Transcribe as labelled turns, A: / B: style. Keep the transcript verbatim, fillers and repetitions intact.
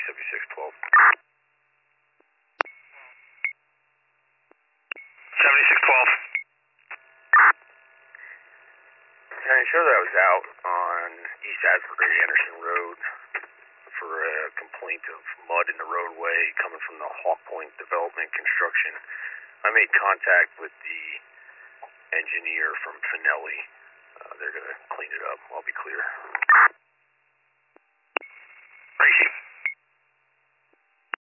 A: seventy-six twelve. seventy-six twelve. Can I show that I was out on East Asbury Anderson Road for a complaint of mud in the roadway coming from the Hawk Point Development Construction. I made contact with the engineer from Finelli. Uh, they're going to clean it up. I'll be clear.